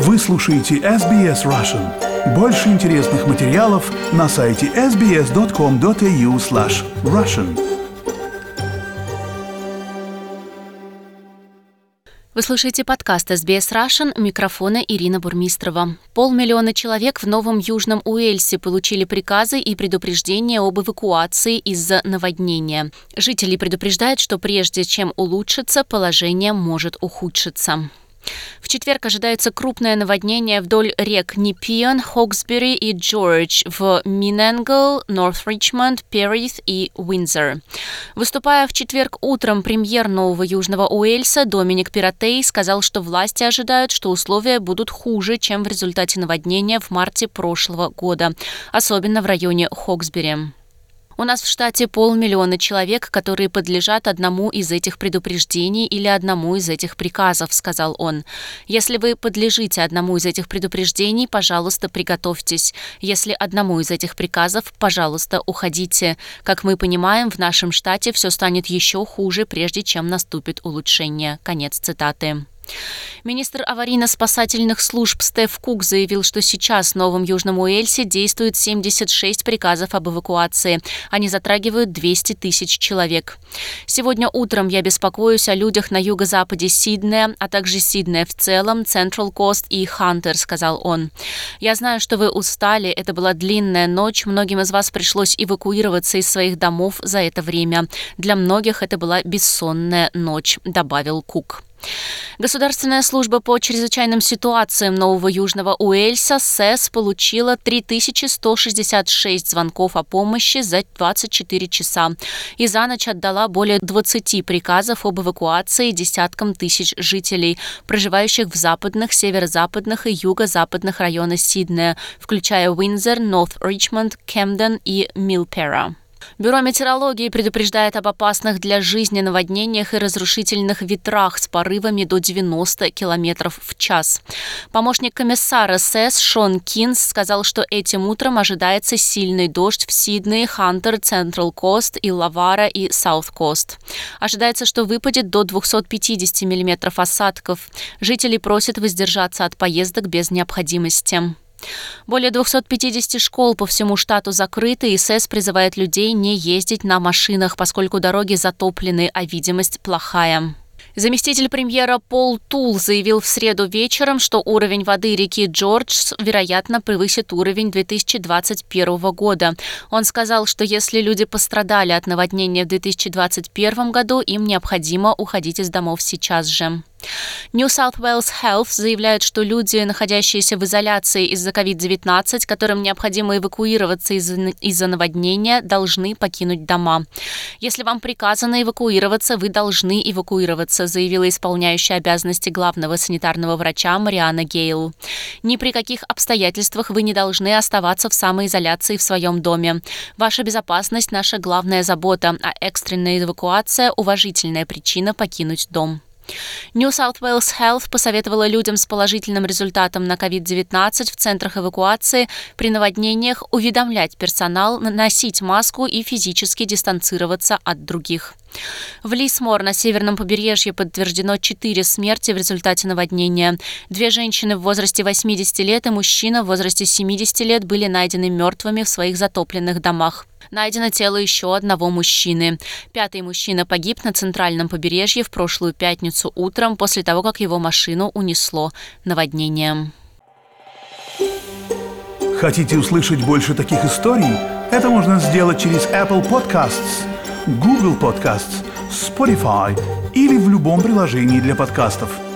Вы слушаете SBS Russian. Больше интересных материалов на сайте sbs.com.au/russian. Вы слушаете подкаст SBS Russian, у микрофона Ирина Бурмистрова. 500 000 человек в Новом Южном Уэльсе получили приказы и предупреждения об эвакуации из-за наводнения. Жители предупреждают, что прежде чем улучшиться, положение может ухудшиться. В четверг ожидается крупное наводнение вдоль рек Ниппиан, Хоксбери и Джордж в Мененгл, Норт Ричмонд, Перрith и Уиндзор. Выступая в четверг утром, премьер Нового Южного Уэльса Доминик Перротей сказал, что власти ожидают, что условия будут хуже, чем в результате наводнения в марте прошлого года, особенно в районе Хоксбери. У нас в штате 500 000 человек, которые подлежат одному из этих предупреждений или одному из этих приказов, сказал он. Если вы подлежите одному из этих предупреждений, пожалуйста, приготовьтесь. Если одному из этих приказов, пожалуйста, уходите. Как мы понимаем, в нашем штате все станет еще хуже, прежде чем наступит улучшение. Конец цитаты. Министр аварийно-спасательных служб Стеф Кук заявил, что сейчас в Новом Южном Уэльсе действует 76 приказов об эвакуации. Они затрагивают 200 000 человек. Сегодня утром я беспокоюсь о людях на юго-западе Сиднея, а также Сиднея в целом, Централ Кост и Хантер, сказал он. Я знаю, что вы устали, это была длинная ночь, многим из вас пришлось эвакуироваться из своих домов за это время. Для многих это была бессонная ночь, добавил Кук. Государственная служба по чрезвычайным ситуациям Нового Южного Уэльса СЭС получила 3166 звонков о помощи за 24 часа и за ночь отдала более 20 приказов об эвакуации десяткам тысяч жителей, проживающих в западных, северо-западных и юго-западных районах Сиднея, включая Уиндзор, Норт Ричмонд, Кэмден и Милпера. Бюро метеорологии предупреждает об опасных для жизни наводнениях и разрушительных ветрах с порывами до 90 км в час. Помощник комиссара СЭС Шон Кинс сказал, что этим утром ожидается сильный дождь в Сиднее, Хантер, Централ Кост, Иллавара и Саут Кост. Ожидается, что выпадет до 250 мм осадков. Жители просят воздержаться от поездок без необходимости. Более 250 школ по всему штату закрыты, и СЭС призывает людей не ездить на машинах, поскольку дороги затоплены, а видимость плохая. Заместитель премьера Пол Тул заявил в среду вечером, что уровень воды реки Джордж, вероятно, превысит уровень 2021 года. Он сказал, что если люди пострадали от наводнения в 2021 году, им необходимо уходить из домов сейчас же. New South Wales Health заявляет, что люди, находящиеся в изоляции из-за COVID-19, которым необходимо эвакуироваться из-за наводнения, должны покинуть дома. Если вам приказано эвакуироваться, вы должны эвакуироваться, заявила исполняющая обязанности главного санитарного врача Мариана Гейл. Ни при каких обстоятельствах вы не должны оставаться в самоизоляции в своем доме. Ваша безопасность – наша главная забота, а экстренная эвакуация – уважительная причина покинуть дом. New South Wales Health посоветовала людям с положительным результатом на COVID-19 в центрах эвакуации при наводнениях уведомлять персонал, носить маску и физически дистанцироваться от других. В Лисмор на северном побережье подтверждено 4 смерти в результате наводнения. 2 женщины в возрасте 80 лет и мужчина в возрасте 70 лет были найдены мертвыми в своих затопленных домах. Найдено тело еще одного мужчины. 5-й мужчина погиб на центральном побережье в прошлую пятницу утром после того, как его машину унесло наводнением. Хотите услышать больше таких историй? Это можно сделать через Apple Podcasts, Google Podcasts, Spotify или в любом приложении для подкастов.